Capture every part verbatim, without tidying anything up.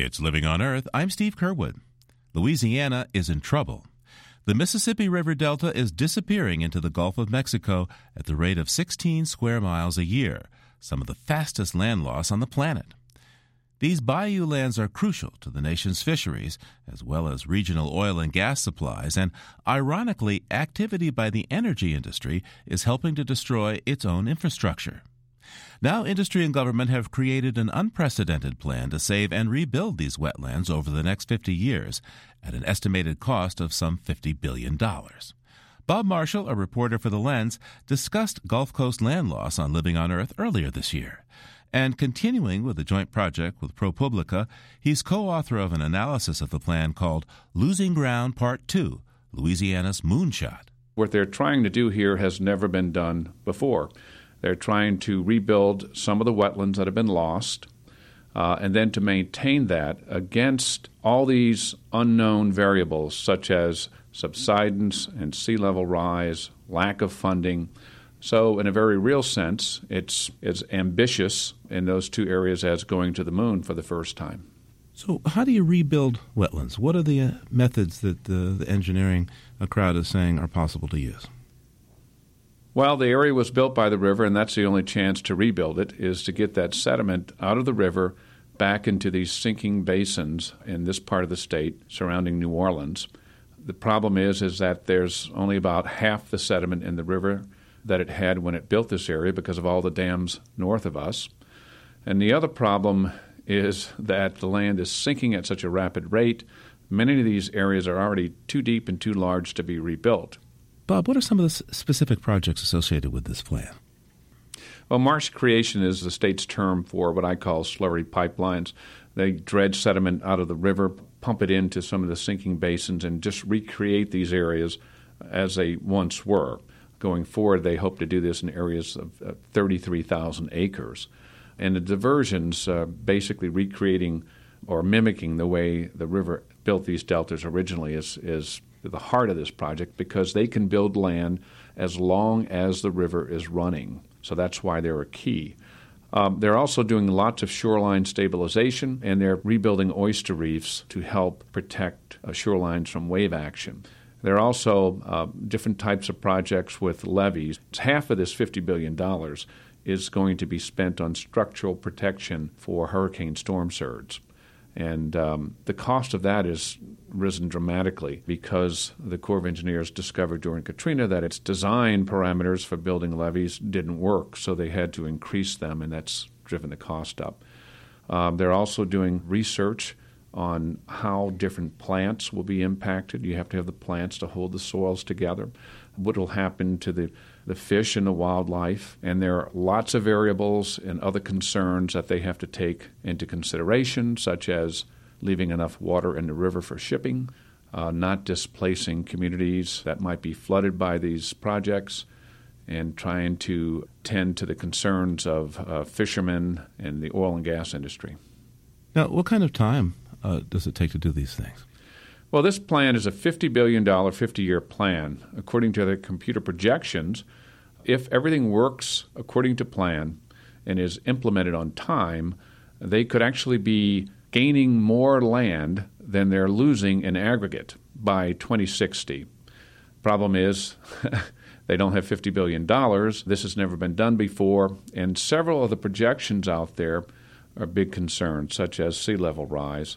It's Living on Earth. I'm Steve Curwood. Louisiana is in trouble. The Mississippi River Delta is disappearing into the Gulf of Mexico at the rate of sixteen square miles a year, some of the fastest land loss on the planet. These bayou lands are crucial to the nation's fisheries, as well as regional oil and gas supplies, and ironically, activity by the energy industry is helping to destroy its own infrastructure. Now industry and government have created an unprecedented plan to save and rebuild these wetlands over the next fifty years at an estimated cost of some fifty billion dollars. Bob Marshall, a reporter for The Lens, discussed Gulf Coast land loss on Living on Earth earlier this year. And continuing with a joint project with ProPublica, he's co-author of an analysis of the plan called Losing Ground Part two, Louisiana's Moonshot. What they're trying to do here has never been done before. They're trying to rebuild some of the wetlands that have been lost, uh, and then to maintain that against all these unknown variables such as subsidence and sea level rise, lack of funding. So in a very real sense, it's as ambitious in those two areas as going to the moon for the first time. So how do you rebuild wetlands? What are the uh, methods that uh, the engineering uh, crowd is saying are possible to use? Well, the area was built by the river, and that's the only chance to rebuild it, is to get that sediment out of the river back into these sinking basins in this part of the state surrounding New Orleans. The problem is, is that there's only about half the sediment in the river that it had when it built this area because of all the dams north of us. And the other problem is that the land is sinking at such a rapid rate. Many of these areas are already too deep and too large to be rebuilt. Bob, what are some of the specific projects associated with this plan? Well, marsh creation is the state's term for what I call slurry pipelines. They dredge sediment out of the river, pump it into some of the sinking basins, and just recreate these areas as they once were. Going forward, they hope to do this in areas of uh, thirty-three thousand acres. And the diversions, uh, basically recreating or mimicking the way the river built these deltas originally, is, is the heart of this project, because they can build land as long as the river is running. So that's why they're a key. Um, they're also doing lots of shoreline stabilization, and they're rebuilding oyster reefs to help protect uh, shorelines from wave action. There are also uh, different types of projects with levees. Half of this fifty billion dollars is going to be spent on structural protection for hurricane storm surge. And um, the cost of that has risen dramatically because the Corps of Engineers discovered during Katrina that its design parameters for building levees didn't work, so they had to increase them, and that's driven the cost up. Um, they're also doing research on how different plants will be impacted. You have to have the plants to hold the soils together. What will happen to the, the fish and the wildlife? And there are lots of variables and other concerns that they have to take into consideration, such as leaving enough water in the river for shipping, uh, not displacing communities that might be flooded by these projects, and trying to tend to the concerns of uh, fishermen and the oil and gas industry. Now, what kind of time uh, does it take to do these things? Well, this plan is a fifty billion dollars, fifty-year plan. According to the computer projections, if everything works according to plan and is implemented on time, they could actually be gaining more land than they're losing in aggregate by twenty sixty. Problem is, they don't have fifty billion dollars. This has never been done before, and several of the projections out there are big concerns, such as sea level rise.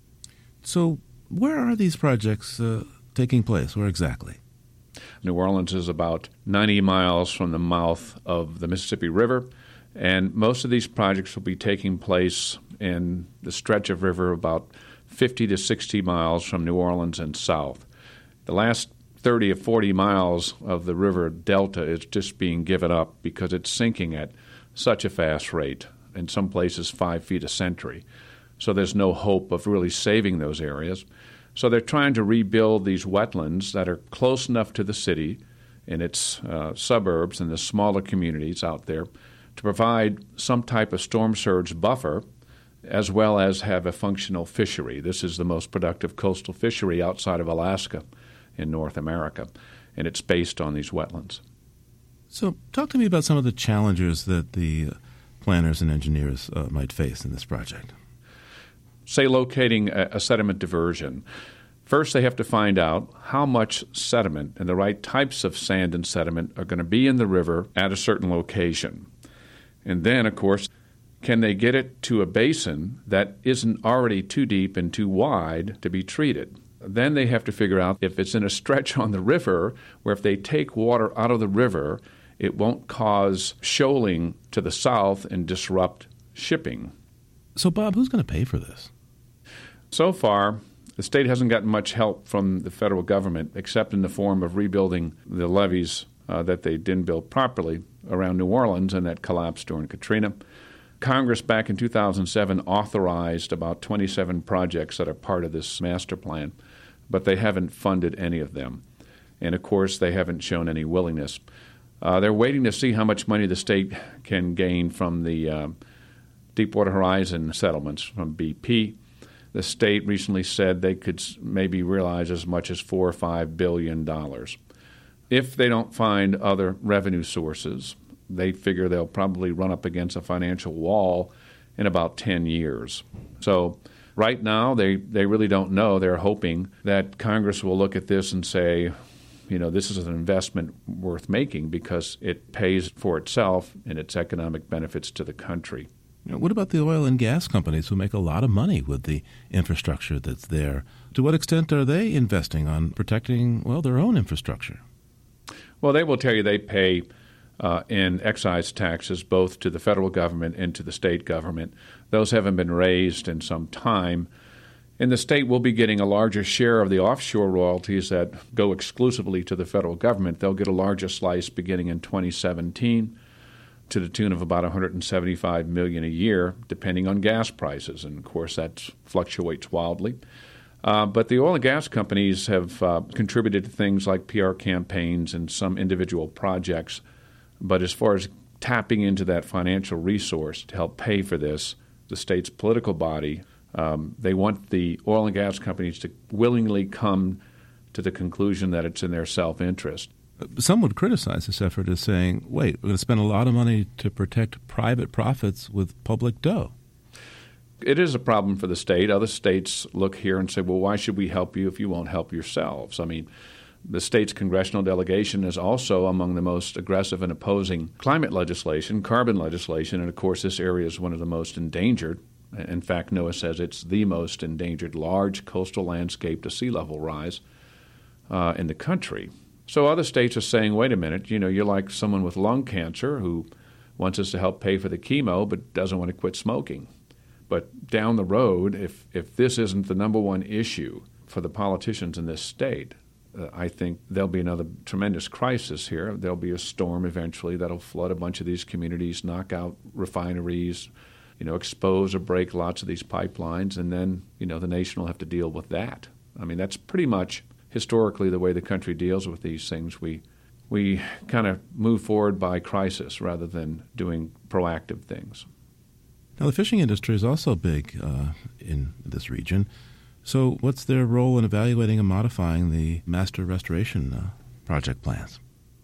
So where are these projects uh, taking place? Where exactly? New Orleans is about ninety miles from the mouth of the Mississippi River, and most of these projects will be taking place in the stretch of river about fifty to sixty miles from New Orleans and south. The last thirty or forty miles of the river delta is just being given up because it's sinking at such a fast rate, in some places five feet a century. So there's no hope of really saving those areas. So they're trying to rebuild these wetlands that are close enough to the city and its uh, suburbs and the smaller communities out there to provide some type of storm surge buffer, as well as have a functional fishery. This is the most productive coastal fishery outside of Alaska in North America, and it's based on these wetlands. So talk to me about some of the challenges that the planners and engineers uh, might face in this project. say, locating a, a sediment diversion. First, they have to find out how much sediment and the right types of sand and sediment are going to be in the river at a certain location. And then, of course, can they get it to a basin that isn't already too deep and too wide to be treated? Then they have to figure out if it's in a stretch on the river where if they take water out of the river, it won't cause shoaling to the south and disrupt shipping. So, Bob, who's going to pay for this? So far, the state hasn't gotten much help from the federal government except in the form of rebuilding the levees uh, that they didn't build properly around New Orleans and that collapsed during Katrina. Congress back in two thousand seven authorized about twenty-seven projects that are part of this master plan, but they haven't funded any of them. And, of course, they haven't shown any willingness. Uh, they're waiting to see how much money the state can gain from the uh, Deepwater Horizon settlements from B P. The state recently said they could maybe realize as much as four or five billion dollars. If they don't find other revenue sources, they figure they'll probably run up against a financial wall in about ten years. So right now, they, they really don't know. They're hoping that Congress will look at this and say, you know, this is an investment worth making because it pays for itself and its economic benefits to the country. What about the oil and gas companies who make a lot of money with the infrastructure that's there? To what extent are they investing on protecting, well, their own infrastructure? Well, they will tell you they pay uh, in excise taxes both to the federal government and to the state government. Those haven't been raised in some time. And the state will be getting a larger share of the offshore royalties that go exclusively to the federal government. They'll get a larger slice beginning in twenty seventeen. To the tune of about one hundred seventy-five million dollars a year, depending on gas prices. And, of course, that fluctuates wildly. Uh, but the oil and gas companies have uh, contributed to things like P R campaigns and some individual projects. But as far as tapping into that financial resource to help pay for this, the state's political body, um, they want the oil and gas companies to willingly come to the conclusion that it's in their self-interest. Some would criticize this effort as saying, wait, we're going to spend a lot of money to protect private profits with public dough. It is a problem for the state. Other states look here and say, well, why should we help you if you won't help yourselves? I mean, the state's congressional delegation is also among the most aggressive in opposing climate legislation, carbon legislation, and, of course, this area is one of the most endangered. In fact, NOAA says it's the most endangered large coastal landscape to sea level rise uh, in the country. So other states are saying, wait a minute, you know, you're like someone with lung cancer who wants us to help pay for the chemo but doesn't want to quit smoking. But down the road, if, if this isn't the number one issue for the politicians in this state, uh, I think there'll be another tremendous crisis here. There'll be a storm eventually that'll flood a bunch of these communities, knock out refineries, you know, expose or break lots of these pipelines, and then, you know, the nation will have to deal with that. I mean, that's pretty much historically the way the country deals with these things. We we kind of move forward by crisis rather than doing proactive things. Now, the fishing industry is also big uh, in this region. So what's their role in evaluating and modifying the master restoration uh, project plans?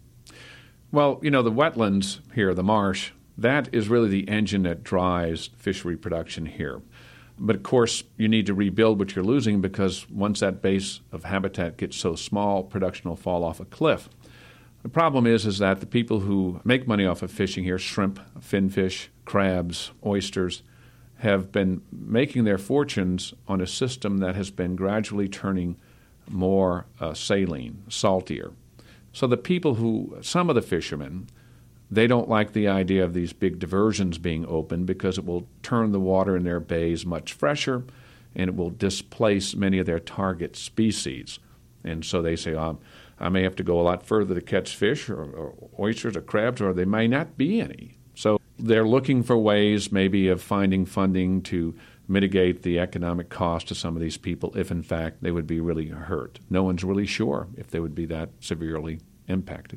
Well, you know, the wetlands here, the marsh, that is really the engine that drives fishery production here. But, of course, you need to rebuild what you're losing because once that base of habitat gets so small, production will fall off a cliff. The problem is is that the people who make money off of fishing here, shrimp, finfish, crabs, oysters, have been making their fortunes on a system that has been gradually turning more uh, saline, saltier. So the people who, some of the fishermen, they don't like the idea of these big diversions being opened because it will turn the water in their bays much fresher and it will displace many of their target species. And so they say, um, I may have to go a lot further to catch fish or, or oysters or crabs, or there may not be any. So they're looking for ways maybe of finding funding to mitigate the economic cost to some of these people if, in fact, they would be really hurt. No one's really sure if they would be that severely impacted.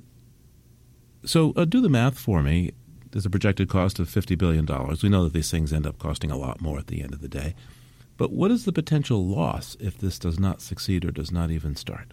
So uh, do the math for me. There's a projected cost of fifty billion dollars. We know that these things end up costing a lot more at the end of the day. But what is the potential loss if this does not succeed or does not even start?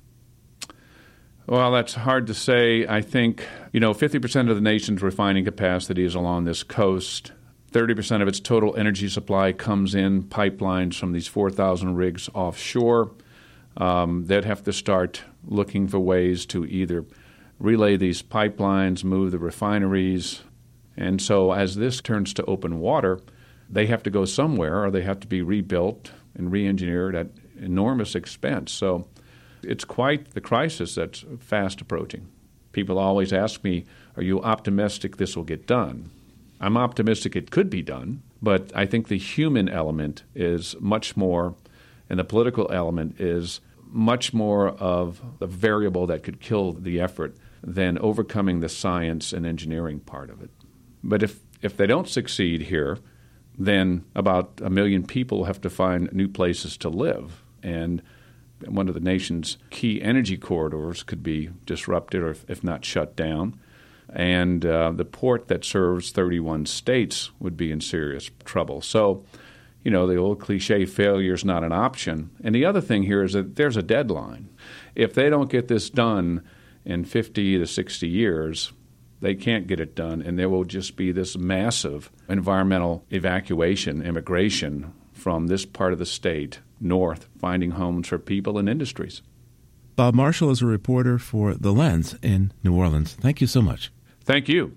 Well, that's hard to say. I think, you know, fifty percent of the nation's refining capacity is along this coast. thirty percent of its total energy supply comes in pipelines from these four thousand rigs offshore. Um, they'd have to start looking for ways to either relay these pipelines, move the refineries. And so as this turns to open water, they have to go somewhere or they have to be rebuilt and re-engineered at enormous expense. So it's quite the crisis that's fast approaching. People always ask me, are you optimistic this will get done? I'm optimistic it could be done, but I think the human element is much more, and the political element is much more of a variable that could kill the effort than overcoming the science and engineering part of it. But if, if they don't succeed here, then about a million people have to find new places to live. And one of the nation's key energy corridors could be disrupted or if not shut down. And uh, the port that serves thirty-one states would be in serious trouble. So, you know, the old cliche, failure is not an option. And the other thing here is that there's a deadline. If they don't get this done in fifty to sixty years, they can't get it done, and there will just be this massive environmental evacuation, immigration from this part of the state north, finding homes for people and industries. Bob Marshall is a reporter for The Lens in New Orleans. Thank you so much. Thank you.